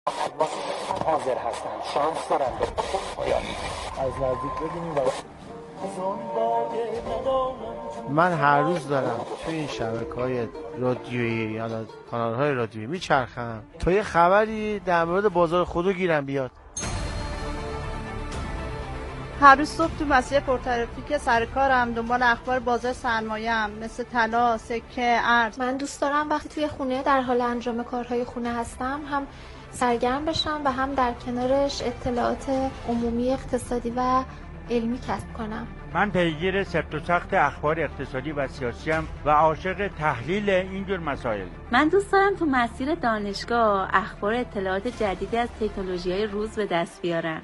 حاضر هستم، شانس دارم به پایان از نزدیک ببینیم. من هر روز دارم توی این شبکه‌های رادیویی یا کانال‌های رادیویی میچرخم تا یه خبری در مورد بازار خودرو گیرم بیاد. هر روز صبح تو مسیر پرترافیک سر کارم دنبال اخبار بازار سرمایه‌ام مثل طلا، سکه، ارز. من دوست دارم وقتی توی خونه در حال انجام کارهای خونه هستم هم سرگرم بشم و هم در کنارش اطلاعات عمومی اقتصادی و علمی کسب کنم. من پیگیر سفت و سخت اخبار اقتصادی و سیاسی ام و عاشق تحلیل اینجور مسائل. من دوست دارم تو مسیر دانشگاه اخبار اطلاعات جدیدی از تکنولوژی‌های روز به دست بیارم.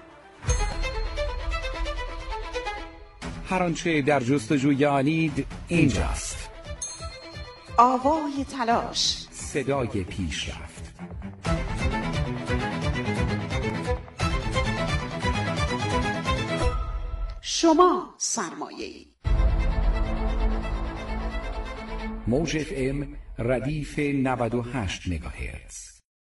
هر آنچه در جستجوی آنید اینجاست. آوای تلاش، صدای پیشرفت. شما سرمایه‌ای. موج FM ردیف 98 مگاهرتز.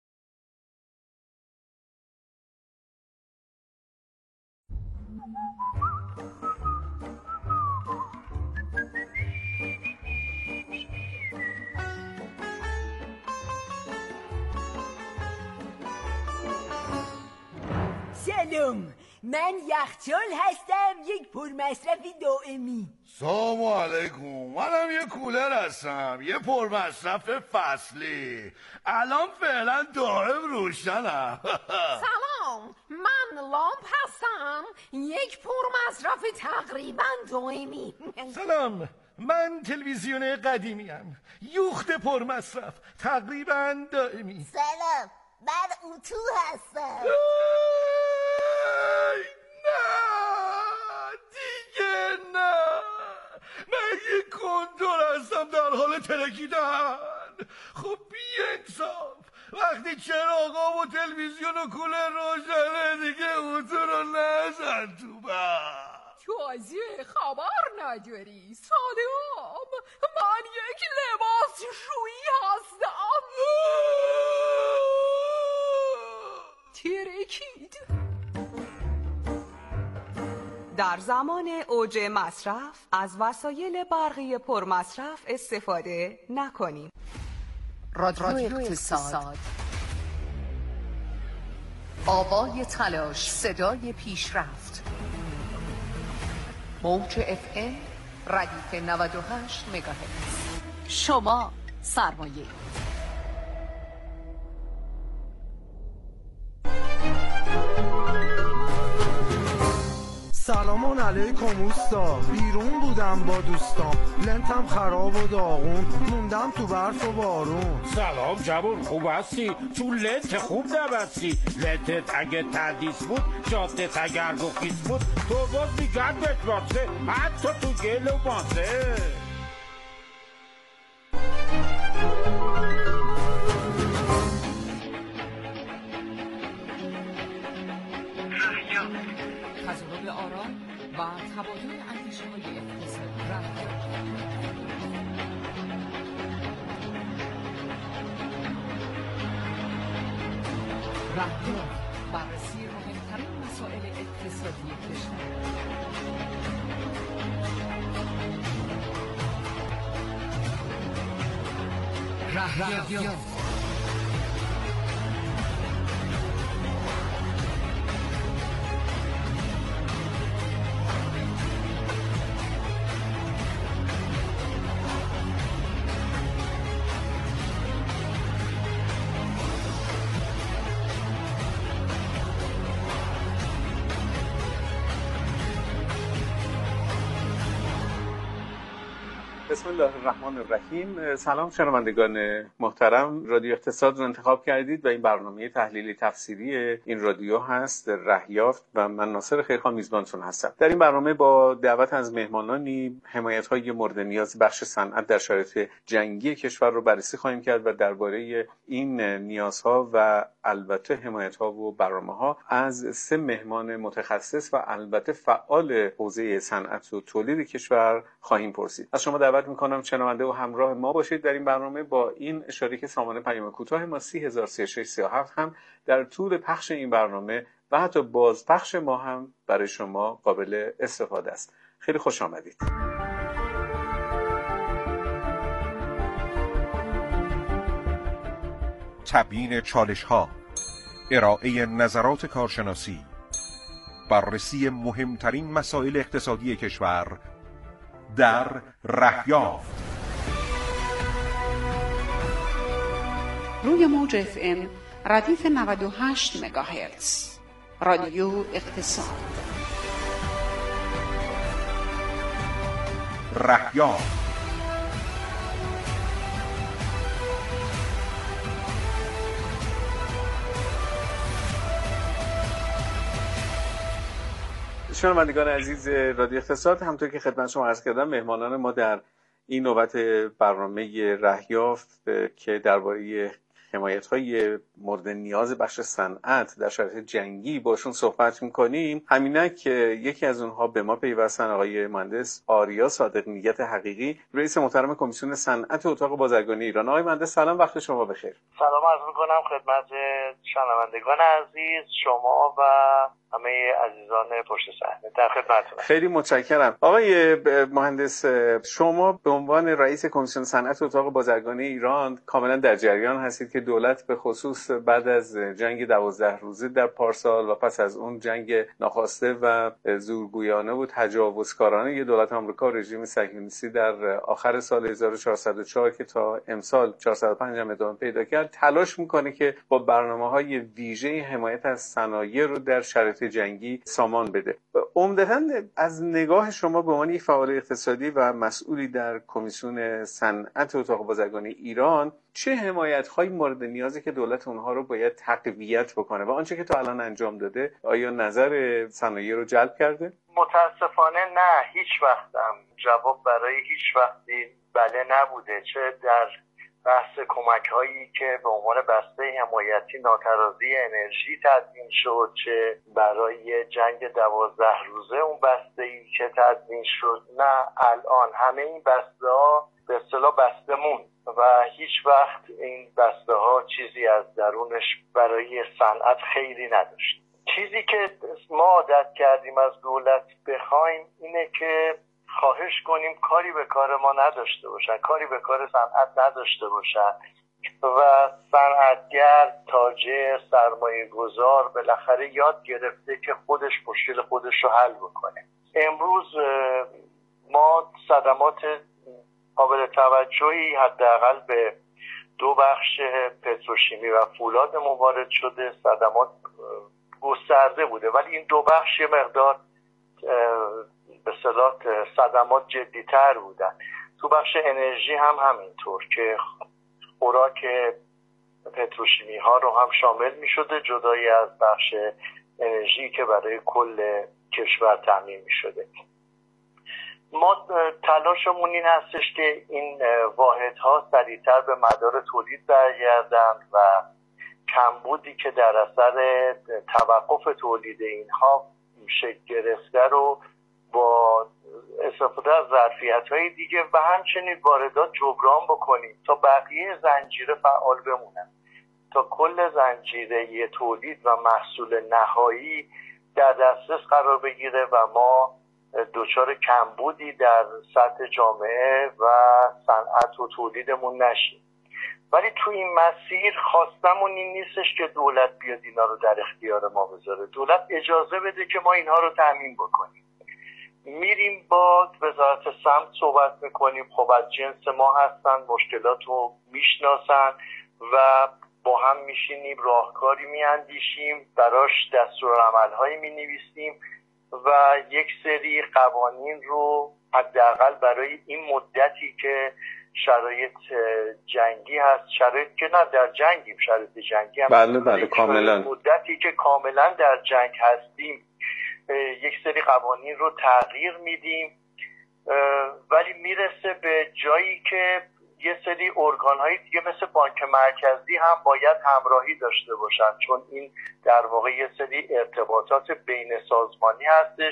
سلام، من یخچال هستم، یک پرمصرف دائمی. سلام علیکم، منم یه کولر هستم، یه پرمصرف فصلی. الان فعلا دائم روشنم. سلام، من لامپ هستم، یک پرمصرف تقریبا دائمی. سلام، من تلویزیون قدیمیم، یوخت پرمصرف تقریبا دائمی. سلام، من اتو هستم. نه دیگه نه، من یه کنتور هستم در حال ترکیدن. خب بی انصاف، وقتی چراغا و تلویزیون و کولر روشنه دیگه اتو رو نزن تو بر. تازه خبر نداری صادم، من یک لباس شویی هستم. ترکید. در زمان اوج مصرف از وسایل برقی پرمصرف استفاده نکنیم. رادیو اقتصاد، آوای تلاش، صدای پیشرفت. موج FM ردیف 98 مگاهرتز. شما سرمایه. سلام علیکم اوستا، بیرون بودم با دوستام، لنتم خراب و داغون، موندم تو برف و بارون. سلام جوون، خوب هستی؟ تو لنت خوب نبستی. لنتت اگه تردیس بود، جادت اگر گفیس بود، تو باز میگرد بتواسه، حتی تو گل و ماسه. تجربه آرام و تبادل اندیشه‌های اقتصادی. رهبر بررسی مهمترین مسائل اقتصادی کشور. رهبر بسم الله الرحمن الرحیم. سلام شنوندگان محترم، رادیو اقتصاد رو انتخاب کردید و این برنامه تحلیلی تفسیری این رادیو هست، رهیافت، و من ناصر خیرخان میزبانتون هستم. در این برنامه با دعوت از مهمانانی حمایت‌های مورد نیاز بخش صنعت در شرایط جنگی کشور رو بررسی خواهیم کرد و درباره این نیازها و البته حمایت‌ها و برنامه‌ها از 3 مهمان متخصص و البته فعال حوزه صنعت و تولید کشور خواهیم پرسید. از شما دعوت دعوت میکنم شنونده و همراه ما باشید در این برنامه با این اشاره که سامانه پیام کوتاه ما 303637 هم در طول پخش این برنامه و حتی بازپخش ما هم برای شما قابل استفاده است. خیلی خوش آمدید. تبیین چالش‌ها، ارائه نظرات کارشناسی، بررسی مهمترین مسائل اقتصادی کشور در رهیافت. روی موج FM ردیف 98 مگاهرتز رادیو اقتصاد. رهیافت. شنوندگان عزیز رادیو اقتصاد، همونطور که خدمت شما عرض کردم مهمانان ما در این نوبت برنامه رهیافت که درباره حمایت‌های مورد نیاز بخش صنعت در شرایط جنگی باشون صحبت می‌کنیم. همینک یکی از اونها به ما پیوستن، آقای مهندس آریا صادق نیت حقیقی، رئیس محترم کمیسیون صنعت اتاق بازرگانی ایران. آقای مهندس سلام، وقت شما بخیر. سلام عرض می‌کنم خدمت شنوندگان عزیز، شما و همه عزیزان پشت صحنه. در خدمتتونم. خیلی متشکرم. آقای مهندس، شما به عنوان رئیس کمیسیون صنعت اتاق بازرگانی ایران کاملا در جریان هستید که دولت به خصوص بعد از جنگ 12 روزه در پارسال و پس از اون جنگ ناخواسته و زورگویانه و تجاوزکارانه ی دولت آمریکا رژیم صهیونیستی در آخر سال 1404 که تا امسال 405 هم ادامه پیدا کرد، تلاش میکنه که با برنامه‌های ویژه حمایت از صنایع رو در شرایط جنگی سامان بده. عمدتاً از نگاه شما به عنوان یک فعال اقتصادی و مسئولی در کمیسیون صنعت اتاق بازرگانی ایران، چه حمایت‌های مورد نیازی که دولت اونها رو باید تقویت بکنه و آنچه که تا الان انجام داده آیا نظر صنایع رو جلب کرده؟ متاسفانه نه، هیچ وقتم جواب برای هیچ وقتی بله نبوده. چه در بحث کمک‌هایی که به عنوان بسته حمایتی ناترازی انرژی تدوین شد، چه برای جنگ 12 روزه اون بسته‌ای که تدوین شد، نه الان همه این بسته‌ها به اصطلاح بسته موند و هیچ وقت این بسته ها چیزی از درونش برای صنعت خیلی نداشت. چیزی که ما عادت کردیم از دولت بخوایم اینه که خواهش کنیم کاری به کار ما نداشته باشن، کاری به کار صنعت نداشته باشن و صنعتگر، تاجر، سرمایه گذار بالاخره یاد گرفته که خودش مشکل خودش رو حل بکنه. امروز ما صدمات قابل توجهی حداقل به دو بخش پتروشیمی و فولادمون وارد شده. صدمات گسترده بوده ولی این دو بخش یه مقدار به اصطلاح صدمات جدی‌تر بودن. تو بخش انرژی هم همینطور که خوراک پتروشیمی ها رو هم شامل می شده، جدایی از بخش انرژی که برای کل کشور تامین می شده. ما تلاشمون این هستش که این واحدها سریعتر به مدار تولید برگردند و کمبودی که در اثر توقف تولید اینها شکل گرفته رو با استفاده از ظرفیت‌های دیگه و همچنین واردات جبران بکنیم تا بقیه زنجیره فعال بمونن، تا کل زنجیره تولید و محصول نهایی در دسترس قرار بگیره و ما دچار کمبودی در سطح جامعه و صنعت و تولیدمون نشیم. ولی تو این مسیر خواستمون این نیستش که دولت بیاد اینا رو در اختیار ما بذاره. دولت اجازه بده که ما اینها رو تامین بکنیم. میریم با وزارت سمت صحبت میکنیم، خب از جنس ما هستن، مشکلات رو میشناسن و با هم میشینیم راهکاری میاندیشیم، براش دستورالعمل‌هایی مینویسیم و یک سری قوانین رو حداقل برای این مدتی که شرایط جنگی هست، شرایط که نه در جنگیم، شرایط جنگی هم بله کاملا، مدتی که کاملا در جنگ هستیم یک سری قوانین رو تغییر میدیم، ولی میرسه به جایی که یه سری ارگان‌های دیگه مثل بانک مرکزی هم باید همراهی داشته باشن، چون این در واقع یه سری ارتباطات بین سازمانی هستش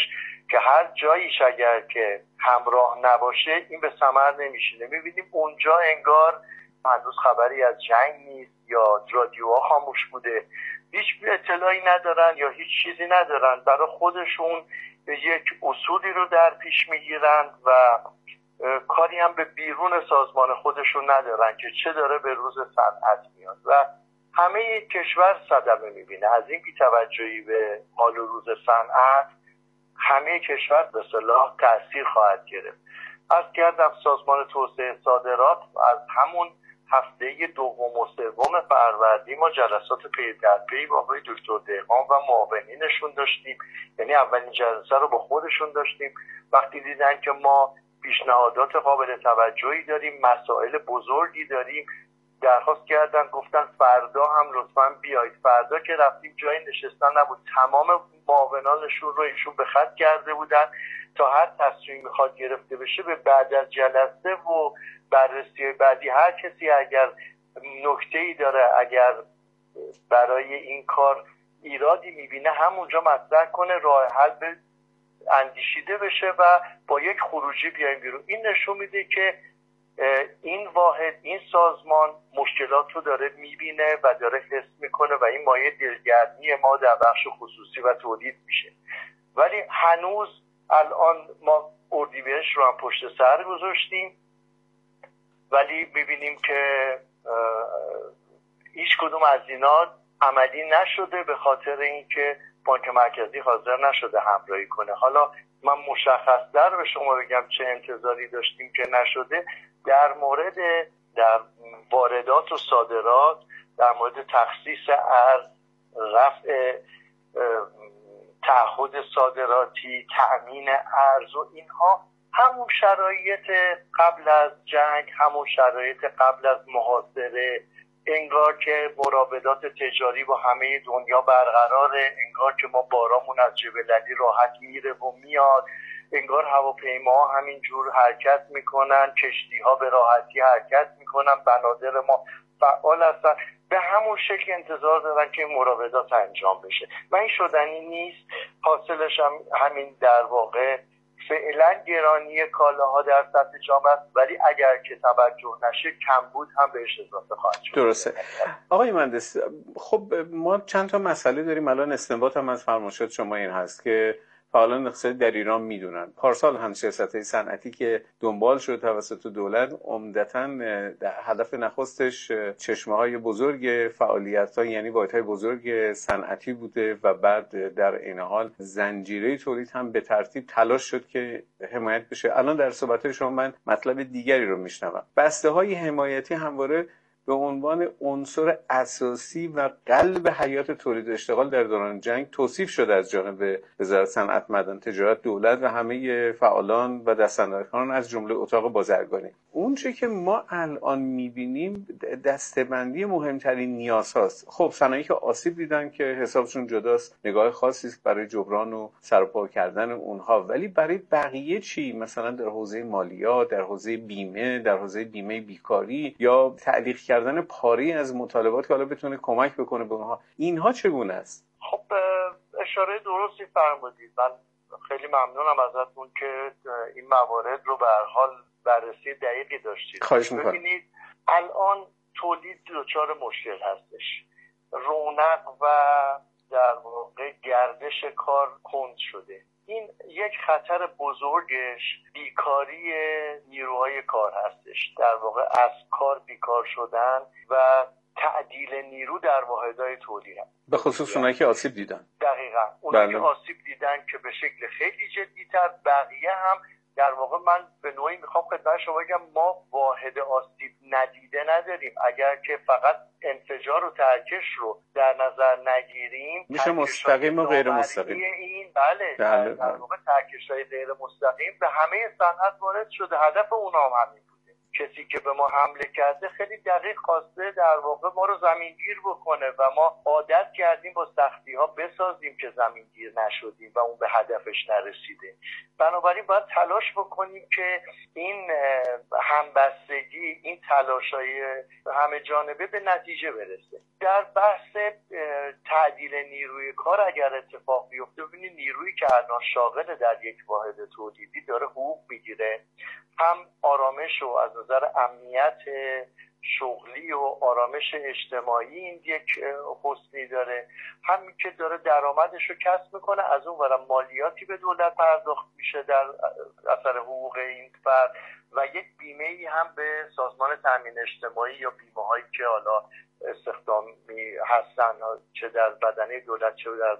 که هر جاییش اگر که همراه نباشه این به ثمر نمیشینه. میبینیم اونجا انگار هنوز خبری از جنگ نیست یا رادیوها خاموش بوده، هیچ اطلاعی ندارن یا هیچ چیزی ندارن، برای خودشون یک اصولی رو در پیش میگیرن و کاری هم به بیرون سازمان خودشون ندارن که چه داره به روز صنعت میاد و همه کشور صدمه میبینه از این بی‌توجهی به حال و روز صنعت. همه کشور به اصطلاح تأثیر خواهد گرفت. عرض کردم سازمان توسعه صادرات از همون هفته دوم و سوم فروردین ما جلسات پی در پی با آقای دکتر دهقان و معاونینشون داشتیم، یعنی اولین جلسه رو با خودشون داشتیم. وقتی دیدن که ما پیشنهادات قابل توجهی داریم، مسائل بزرگی داریم، درخواست کردن، گفتن فردا هم لطفاً بیایید. فردا که رفتیم جای نشستن نبود، تمام معاونانشون رو ایشون به خط کرده بودن تا هر تصمیم میخواد گرفته بشه به بعد از جلسه و بررسی بعدی هر کسی اگر نکته‌ای داره، اگر برای این کار ایرادی میبینه همونجا مطرح کنه، راه حل اندیشیده بشه و با یک خروجی بیایم بیرون. این نشون میده که این واحد، این سازمان مشکلات رو داره میبینه و داره حس میکنه و این مایه دلگرمی ما در بخش خصوصی و تولید میشه. ولی هنوز الان ما اردیبهشت رو هم پشت سر گذاشتیم ولی میبینیم که هیچ کدوم از اینا عملی نشده به خاطر اینکه بانک مرکزی حاضر نشده همراهی کنه. حالا من مشخص‌تر به شما بگم چه انتظاری داشتیم که نشده. در مورد واردات و صادرات، در مورد تخصیص ارز، رفع تعهد صادراتی، تأمین ارز و اینها همون شرایط قبل از جنگ، همون شرایط قبل از محاصره، انگار که مراودات تجاری با همه دنیا برقراره، انگار که ما بارامون از جبل علی راحت میره و میاد، انگار هواپیماها همینجور حرکت میکنن، کشتیها به راحتی حرکت میکنن، بنادر ما فعال هستن. به همون شکل انتظار دارن که مراودات انجام بشه و این شدنی نیست. حاصلش هم همین در واقع فعلا گرانی کالاها در سطح جامعه است، ولی اگر که توجه نشه کمبود هم بهش اضافه خواهد شد. درسته. آقای مهندس، خب ما چند تا مسئله داریم. الان استنباط هم از فرمایشات شما این هست که فعالان اقتصادی در ایران میدونن پارسال هم سیاست‌های صنعتی که دنبال شد توسط دولت عمدتاً هدف نخستش چشمه‌های بزرگ فعالیت‌ها، یعنی واحدهای بزرگ صنعتی بوده و بعد در این حال زنجیره تولید هم به ترتیب تلاش شد که حمایت بشه. الان در صحبت‌های شما من مطلب دیگری رو میشنوم. بسته‌های حمایتی همواره به عنوان عنصر اساسی و قلب حیات تولید و اشتغال در دوران جنگ توصیف شده از جانب وزارت صنعت، معدن، تجارت، دولت و همه فعالان و دستاندرکاران از جمله اتاق بازرگانی. اون چه که ما الان می‌بینیم دسته‌بندی مهمترین نیازهاست. خب صنایعی که آسیب دیدن که حسابشون جداست، نگاه خاصی است برای جبران و سرپا کردن اونها، ولی برای بقیه چی؟ مثلا در حوزه مالیات، در حوزه بیمه، در حوزه بیمه بیکاری یا تعلیق کردن پاری از مطالبات که حالا بتونه کمک بکنه به اونها، اینها چگونه است؟ خب اشاره درستی فرمودید. من خیلی ممنونم ازتون که این موارد رو به هر حال بررسی دقیقی داشتید. خواهش می‌کنم. ببینید الان تولید دچار مشکل هستش، رونق و در واقع گردش کار کند شده. این یک خطر بزرگش بیکاری نیروهای کار هستش، در واقع از کار بیکار شدن و تعدیل نیرو در واحدهای تولید، به خصوص اونایی که آسیب دیدن. دقیقاً اونایی که آسیب دیدن که به شکل خیلی جدی‌تر، بقیه هم در واقع من به نوعی میخوام خدمت شما بگم ما واحد آسیب ندیده نداریم. اگر که فقط انفجار و ترکش رو در نظر نگیریم، میشه مستقیم و غیر مستقیم. این در واقع ترکش‌های غیر مستقیم به همه صنعت وارد شده. هدف اونا هم همین بوده. کسی که به ما حمله کرده خیلی دقیق خواسته در واقع ما رو زمینگیر بکنه و ما عادت کردیم با سختی ها بسازیم که زمینگیر نشدیم و اون به هدفش نرسیده. بنابراین باید تلاش بکنیم که این همبستگی، این تلاش‌های همه جانبه به نتیجه برسه. در بحث تعدیل نیروی کار اگر اتفاق بیفته، ببینید نیرویی که الان شاغل در یک واحد تولیدی داره حقوق میگیره، هم آرامش و از نظر امنیت شغلی و آرامش اجتماعی این یک حسنی داره، همین که داره درآمدش رو کسب میکنه، از اون ورم مالیاتی به دولت پرداخت میشه در اثر حقوق این فرد و یک بیمه ای هم به سازمان تامین اجتماعی یا بیمه هایی که حالا استخدامی هستن، چه در بدنه دولت چه در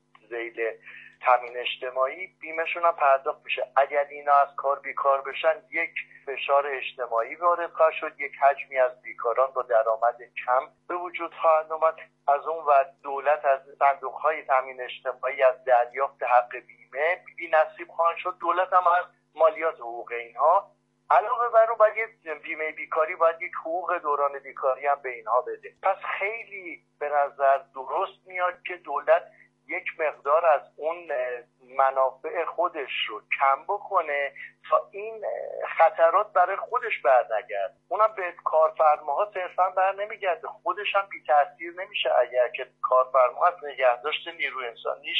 ذیل تامین اجتماعی، بیمهشون هم پرداخت میشه. اگر اینا از کار بیکار بشن، یک فشار اجتماعی وارد خواهد شد، یک حجمی از بیکاران با درآمد کم به وجود خواهد اومد. از اون ور دولت از صندوق‌های تامین اجتماعی از دریافت حق بیمه بی‌نصیب خواهد شد، دولت هم از مالیات حقوق اینها. علاوه بر اون باید یک بیمه بیکاری، باید یک حقوق دوران بیکاری هم به اینها بده. پس خیلی به نظر درست میاد که دولت یک مقدار از اون منافع خودش رو کم بکنه تا این خطرات برای خودش برنگرد. اونم به کارفرماها صرفا بر نمیگرده، خودش هم بی تاثیر نمیشه اگر که کارفرما از نگهداشت نیروی انسانیش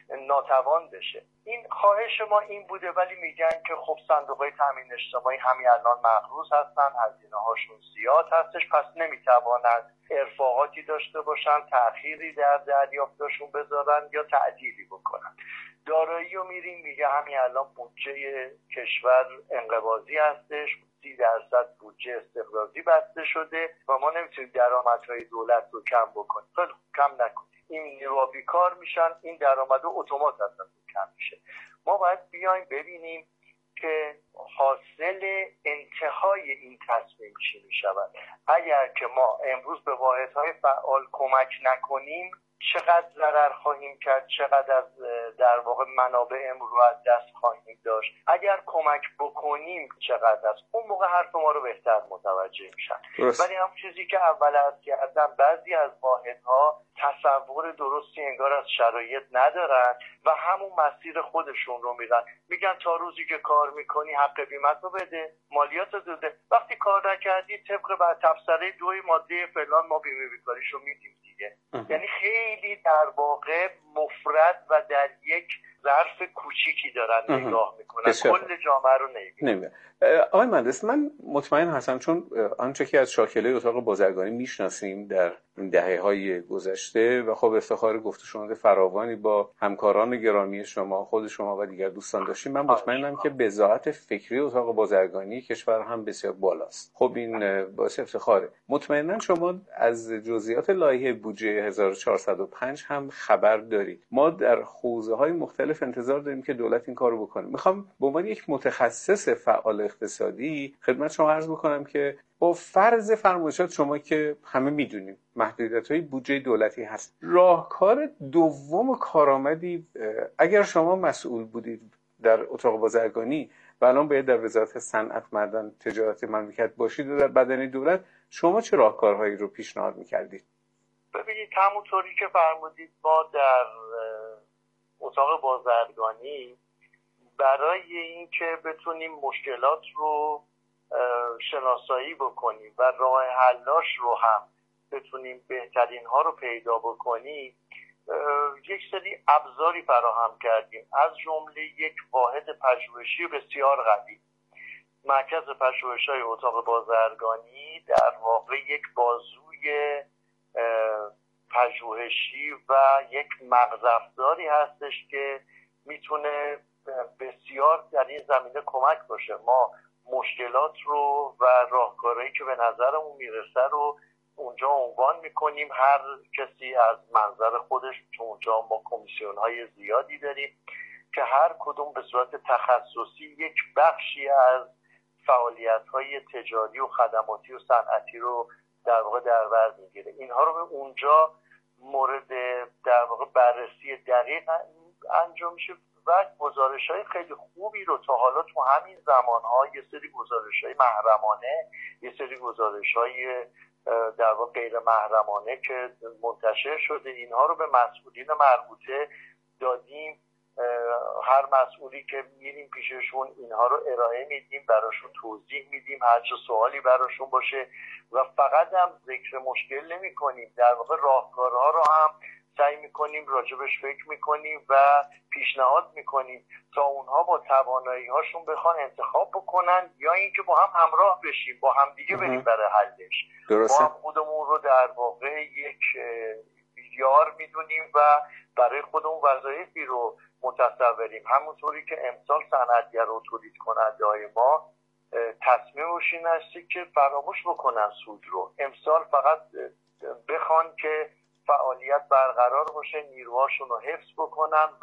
ناتوان بشه. این خواهش ما این بوده، ولی میگن که خب صندوق‌های تامین اجتماعی همین الان مقروض هستن، هزینه‌هاشون زیاد هستش، پس نمیتوانند ارفاقاتی داشته باشن، تأخیری در دریافتشون بذارن یا تعدیلی بکنن. دارایی رو میریم میگه همین الان بودجه کشور انقباضی هستش، 30% بودجه استقراضی بسته شده و ما نمیتونیم درآمدهای دولت رو کم بکنیم. خیلی کم نکنیم، این نیروها بیکار میشن، این درآمد اتومات اصلا کم میشه. ما باید بیایم ببینیم که حاصل انتهای این تصمیم چی میشود. اگر که ما امروز به واحدهای فعال کمک نکنیم، چقدر ضرر خواهیم کرد، چقدر از در واقع منابعمون رو از دست خواهیم داشت. اگر کمک بکنیم چقدر است، اون موقع حرف ما رو بهتر متوجه میشن. ولی هم چیزی که اول عرض کردم، بعضی از واحدها تصور درستی انگار از شرایط ندارن و همون مسیر خودشون رو میرن، میگن تا روزی که کار میکنی حق بیمت رو بده، مالیات رو بده، وقتی کار نکردی طبق بر تبصره 2 ماده فلان ما بیمه بیکاریش رو میدیم دیگه. یعنی خیلی در واقع مفرد و در یک ظرف کوچیکی دارن نگاه میکنن، کل جامعه رو نمیبینن. آقای مهندس، من مطمئن هستم چون آنچه که از شاکله اتاق بازرگانی میشناسیم در این دهه‌های گذشته و خب افتخار گفته شنود فراوانی با همکاران گرامی شما، خود شما و دیگر دوستان داشتیم، من مطمئنم که بضاعت فکری اتاق بازرگانی کشور هم بسیار بالاست. خب این باعث افتخاره. مطمئنا شما از جزئیات لایحه بودجه 1405 هم خبر دارید. ما در حوزه‌های مختلف انتظار داریم که دولت این کارو بکنه. میخوام به عنوان یک متخصص فعال اقتصادی خدمت شما عرض بکنم که با فرض فرمایشات شما که همه میدونیم محدودیت‌های بودجه دولتی هست، راهکار دوم کارآمدی اگر شما مسئول بودید در اتاق بازرگانی و الان باید در وزارت صنعت، معدن، تجارت مملکت باشید و در بدنه دولت، شما چه راهکارهایی رو پیشنهاد می‌کردید؟ ببینید همونطوری که فرمودید، ما در اتاق بازرگانی برای اینکه بتونیم مشکلات رو شناسایی بکنیم و راه حلاش رو هم بتونیم بهترین ها رو پیدا بکنیم، یک سری ابزاری فراهم کردیم، از جمله یک واحد پژوهشی بسیار قوی. مرکز پژوهش‌های اتاق بازرگانی در واقع یک بازوی پژوهشی و یک مغزافزاری هستش که میتونه بسیار در این زمینه کمک باشه. ما مشکلات رو و راهکارهایی که به نظرمون میرسه رو اونجا عنوان میکنیم، هر کسی از منظر خودش، چون اونجا ما کمیسیون‌های زیادی داریم که هر کدوم به صورت تخصصی یک بخشی از فعالیت‌های تجاری و خدماتی و صنعتی رو در واقع در بر میگیره. اینها رو به اونجا مورد در واقع بررسی دقیق انجام میشه و گزارش‌های خیلی خوبی رو تا حالا تو همین زمان‌ها، یه سری گزارش‌های محرمانه، یه سری گزارش‌های در واقع غیر محرمانه که منتشر شده، اینها رو به مسئولین مربوطه دادیم. هر مسئولی که میریم پیششون اینها رو ارائه میدیم، براشون توضیح میدیم، هر چه سوالی براشون باشه و فقط هم ذکر مشکل نمی کنیم، در واقع راهکارها رو هم سعی میکنیم راجبش فکر میکنیم و پیشنهاد میکنیم تا اونها با توانایی هاشون بخوان انتخاب بکنن یا اینکه با هم همراه بشیم، با هم دیگه بریم برای حلش. درسته. ما هم خودمون رو در واقع یک یار میدونیم و برای خودمون وظایفی رو متصوریم. همونطوری که امسال صنعتگر و تولید کننده های ما تصمیمش این هستی که فراموش بکنن سود رو. امسال فقط بخوان که فعالیت برقرار باشه، نیروهاشون رو حفظ بکنن و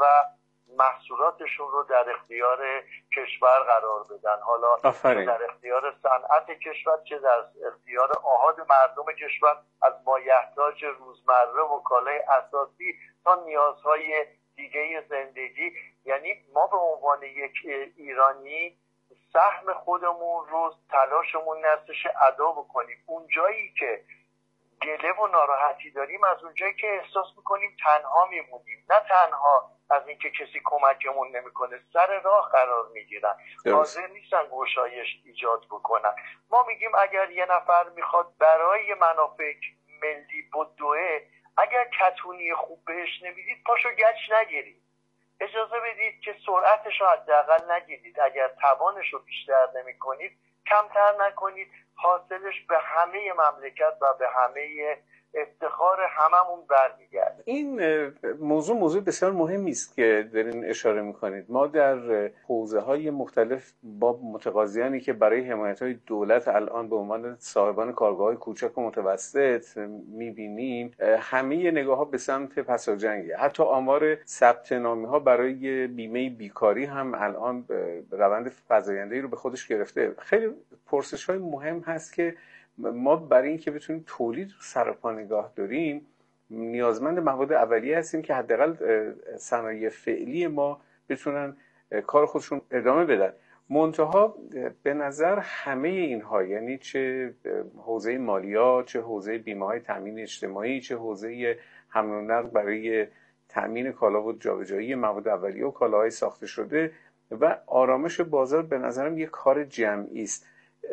محصولاتشون رو در اختیار کشور قرار بدن. حالا چه در اختیار صنعت کشور چه در اختیار آحاد مردم کشور، از مایحتاج روزمره و کالای اساسی تا نیازهای دیگه زندگی. یعنی ما به عنوان یک ایرانی سهم خودمون رو تلاشمون نستش ادا بکنیم. اون جایی که گله و ناراحتی داریم از اونجایی که احساس میکنیم تنها میمونیم، نه تنها از اینکه کسی کمکمون نمیکنه، سر راه قرار میگیرن، حاضر نیستن گشایش ایجاد بکنن. ما میگیم اگر یه نفر میخواد برای منافع ملی بدوه، اگر کتونی خوب بهش نمیدید پاشو گچ نگیرید، اجازه بدید که سرعتش رو حداقل نگیرید، اگر توانش رو بیشتر نمیکنید کمتر نکنید، حاصلش به همه مملکت و به همه افتخار هممون برمیگرده. این موضوع بسیار مهمی است که دارین اشاره میکنید. ما در حوزه‌های مختلف با متقاضیانی که برای حمایت‌های دولت الان به عنوان صاحبان کارگاه‌های کوچک و متوسط می‌بینیم، همه نگاه‌ها به سمت پساجنگه. حتی آمار ثبت نامه‌ها برای بیمه بیکاری هم الان روند فزاینده‌ای رو به خودش گرفته. خیلی پرسش‌های مهم هست که ما برای اینکه بتونیم تولید رو سر پا نگاه داریم نیازمند مواد اولیه هستیم که حداقل صنایع فعلی ما بتونن کار خودشون ادامه بدن. منتها به نظر همه اینها، یعنی چه حوزه مالیات، چه حوزه بیمه‌های تامین اجتماعی، چه حوزه حمل و نقل برای تامین کالا و جابجایی مواد اولیه و کالاهای ساخته شده و آرامش بازار، به نظرم یک کار جمعی است.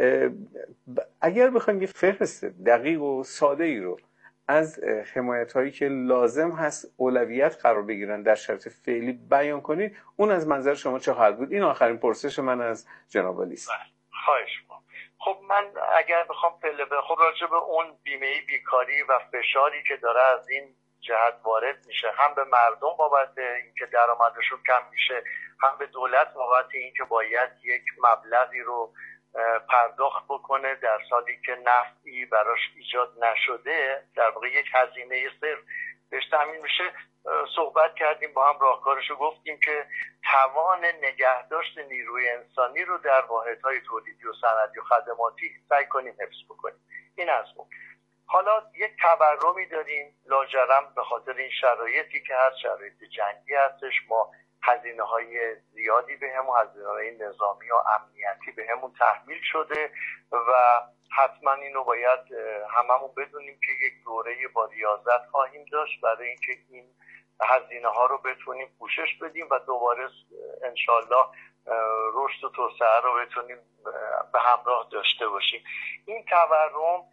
اگر بخوایم یه فهرست دقیق و ساده ای رو از حمایت هایی که لازم هست اولویت قرار بگیرن در شرط فعلی بیان کنید، اون از منظر شما چه خواهد بود؟ این آخرین پرسش من از جناب عالی است. خواهش می‌کنم. خب من اگر بخوام خب راجع به اون بیمه بیکاری و فشاری که داره از این جهت وارد میشه، هم به مردم بابت اینکه درآمدشون کم میشه، هم به دولت بابت اینکه باید یک مبلغی رو پرداخت بکنه در سالی که نفعی براش ایجاد نشده، در واقع یک هزینه صرف بهش تامین میشه. صحبت کردیم با هم، راهکارشو گفتیم که توان نگهداشت نیروی انسانی رو در واحدهای تولیدی و صنعتی و خدماتی سعی کنیم حفظ بکنیم. این از اون. حالا یک تورمی داریم لاجرم به خاطر این شرایطی که هست، شرایط جنگی هستش، ما هزینه‌های زیادی بهمون، هزینه‌های نظامی و امنیتی بهمون تحمیل شده و حتما اینو باید هممون بدونیم که یک دوره با ریاضت خواهیم داشت برای اینکه این هزینه‌ها رو بتونیم پوشش بدیم و دوباره انشالله رشد و توسعه رو بتونیم به همراه داشته باشیم. این تورم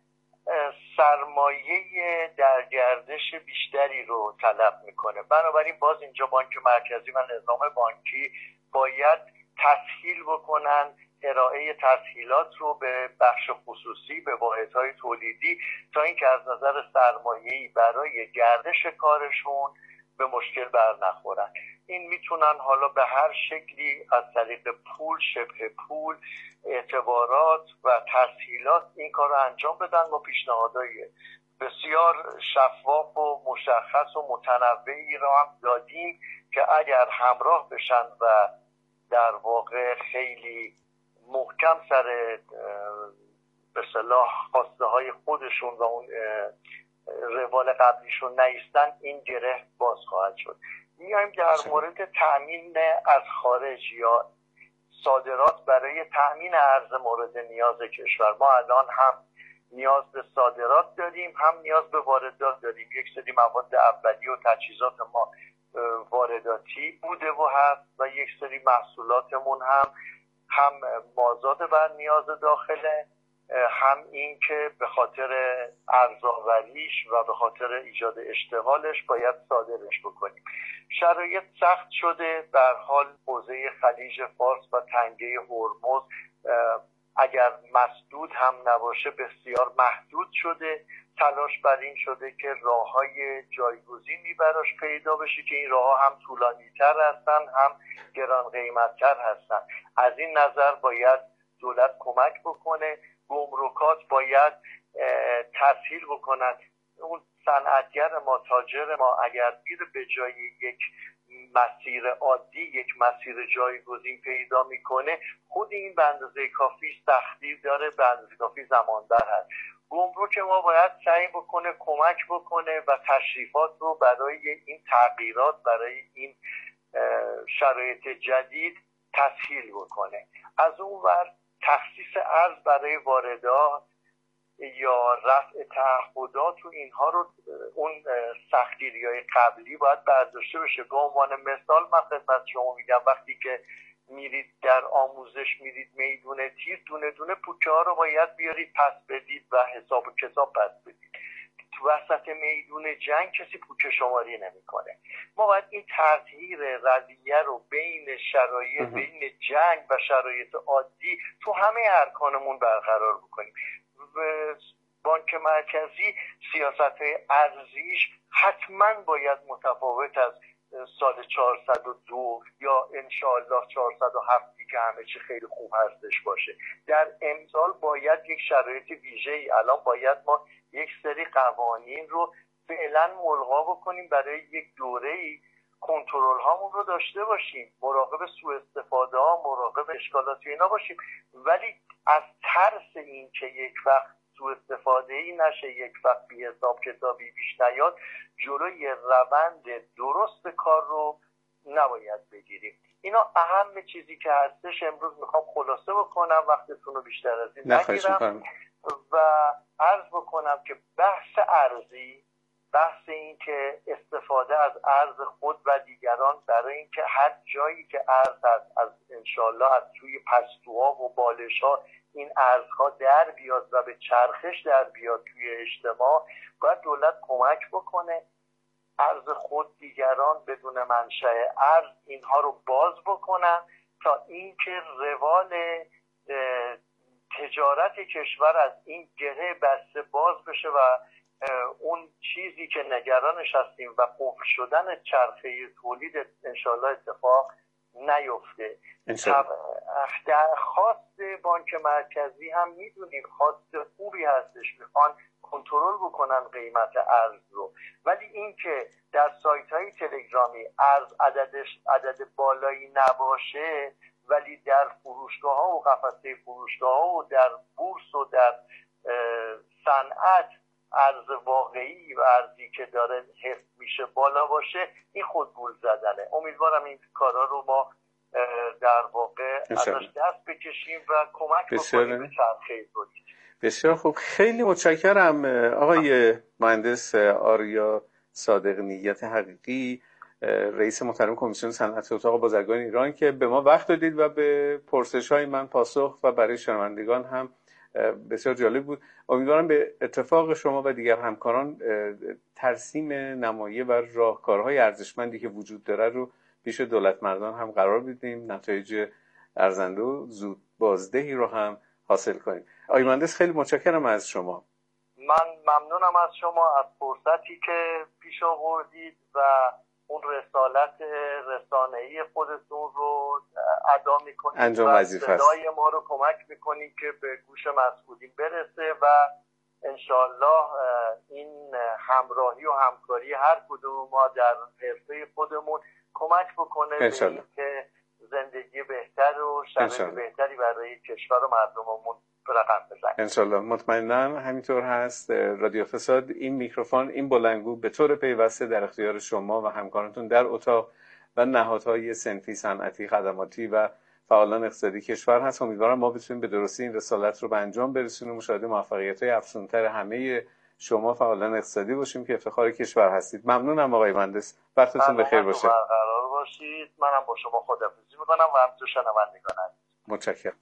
سرمایه در گردش بیشتری رو طلب میکنه، بنابراین باز اینجا بانک مرکزی و نظام بانکی باید تسهیل بکنن ارائه تسهیلات رو به بخش خصوصی، به واحدهای تولیدی، تا اینکه از نظر سرمایه‌ای برای گردش کارشون به مشکل بر نخورن. این میتونن حالا به هر شکلی از طریق پول، شبه پول، اعتبارات و تسهیلات این کار رو انجام بدن. ما پیشنهادهای بسیار شفاف و مشخص و متنوعی را هم دادیم که اگر همراه بشن و در واقع خیلی محکم سر به اصطلاح خواسته های خودشون و اون روال قبلیشون نیستن، این گره باز خواهد شد. میایم در مورد تأمین از خارج یا صادرات برای تأمین ارز مورد نیاز کشور. ما الان هم نیاز به صادرات داریم، هم نیاز به واردات داریم. یک سری مواد اولیه و تجهیزات ما وارداتی بوده و هست و یک سری محصولاتمون هم مازاد بر نیاز داخله، هم این که به خاطر ارزآوریش و به خاطر ایجاد اشتغالش باید صادرش بکنیم. شرایط سخت شده. به هر حال حوزه خلیج فارس و تنگه هرمز اگر مسدود هم نباشه بسیار محدود شده. تلاش بر این شده که راه‌های جایگزینی براش پیدا بشه که این راه‌ها هم طولانی‌تر هستن هم گران قیمت‌تر هستن. از این نظر باید دولت کمک بکنه. گمرکات باید تسهیل بکنن. اون صنعتگر ما، تاجر ما اگر میره به جای یک مسیر عادی یک مسیر جایگزین پیدا میکنه، خود این به اندازه کافی سختی داره، به اندازه کافی زمانبر هست. گمرک ما باید سعی بکنه کمک بکنه و تشریفات رو برای این تغییرات، برای این شرایط جدید تسهیل بکنه. از اون ور تخصیص ارز برای واردات یا رفع تعهدات و اینها رو اون سختگیری‌های قبلی باید برداشته بشه. به عنوان مثال من خدمت شما میگم وقتی که میرید در آموزش میرید میدون تیر، دونه دونه پوکه ها رو باید بیارید پس بدید و حساب و کتاب پس بدید. تو وسط میدون جنگ کسی پوکه شماری نمیکنه. ما باید این تغییر رویه رو بین شرایط بین جنگ و شرایط عادی تو همه ارکانمون برقرار بکنیم. بانک مرکزی سیاست‌های ارزیش حتما باید متفاوت از سال 402 یا انشاءالله 407 که همه چی خیلی خوب هستش باشه. در امسال باید یک شرایط ویژه‌ای، الان باید ما یک سری قوانین رو فعلا ملغا بکنیم برای یک دوره‌ای، کنترل هامون رو داشته باشیم، مراقب سوء استفاده ها، مراقب اشکالات اینا باشیم، ولی از ترس این که یک وقت سوء استفاده ای نشه، یک وقت بی حساب کتابی پیش نیاد، جلوی روند درست کار رو نباید بگیریم. اینا اهم چیزی که هستش. امروز میخوام خلاصه بکنم، وقتتون رو بیشتر از این نگیرم و عرض بکنم که بحث ارزی، بحث این که استفاده از ارز خود و دیگران برای اینکه هر جایی که ارز هست، از انشالله از توی پستوها و بالش‌ها این ارزها در بیاد و به چرخش در بیاد توی اجتماع، باید دولت کمک بکنه. ارز خود دیگران بدون منشأ ارز اینها رو باز بکنن تا اینکه روال تجارت کشور از این گره بسته باز بشه و اون چیزی که نگرانش هستیم و قفل شدن چرخه تولید انشالله اتفاق نیفته. خواست بانک مرکزی هم میدونیم خواست خوبی هستش، میخوان کنترل بکنن قیمت ارز رو، ولی این که در سایت های تلگرامی ارز عدد بالایی نباشه ولی در فروشگاه ها و قفسه فروشگاه ها و در بورس و در صنعت ارز واقعی و ارزی که داره حفظ میشه بالا باشه، این خود گول زدنه. امیدوارم این کارا رو ما در واقع ازش دست بکشیم و کمک بکنیم به چرخه تولید. بسیار خوب، خیلی متشکرم آقای مهندس آریا صادق نیت حقیقی، رئیس محترم کمیسیون صنعت اتاق بازرگان ایران که به ما وقت دادید و به پرسش‌های من پاسخ و برای شنوندگان هم بسیار جالب بود. امیدوارم به اتفاق شما و دیگر همکاران ترسیم نمایه و راهکارهای ارزشمندی که وجود داره رو پیش دولت مردان هم قرار بدیم، نتایج ارزنده و زود بازدهی رو هم حاصل کنیم. آقای مهندس خیلی متشکرم از شما. من ممنونم از شما از فرصتی که پیش آوردید و اون رسالت رسانه‌ای خودتون رو ادا میکنید، انجام وظیفه است. صدای ما رو کمک میکنید که به گوش مسئولین برسه و انشالله این همراهی و همکاری هر کدوم ما در حرفه خودمون کمک بکنه به اینکه زندگی بهتر و شرایط بهتری برای کشور و مردممون رقم بزنیم. انشالله، مطمئنم همینطور هست. رادیو اقتصاد، این میکروفون، این بلندگو به طور پیوسته در اختیار شما و همکارانتون در اتاق و نهادهای صنفی، صنعتی، خدماتی و فعالان اقتصادی کشور هست. امیدوارم ما بتونیم به درستی این رسالت رو به انجام برسونیم و شاهد موفقیت‌های افزونتر همه شما فعالان اقتصادی باشیم که افتخار کشور هستید. ممنونم آقای مهندس، وقتتون بخیر باشه. برقرار باشید. منم با شما خداحافظی می‌کنم و همچنین شنوندگان عزیز. متشکرم.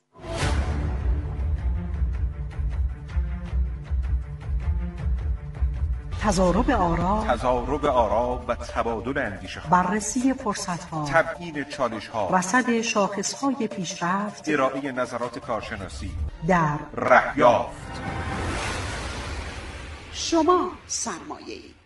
تضارب آرا و تبادل اندیشه، بررسی فرصت‌ها، تبیین چالش‌ها، رصد شاخص‌های پیشرفت، ارائه نظرات کارشناسی در رهیافت. شما سرمایه‌اید.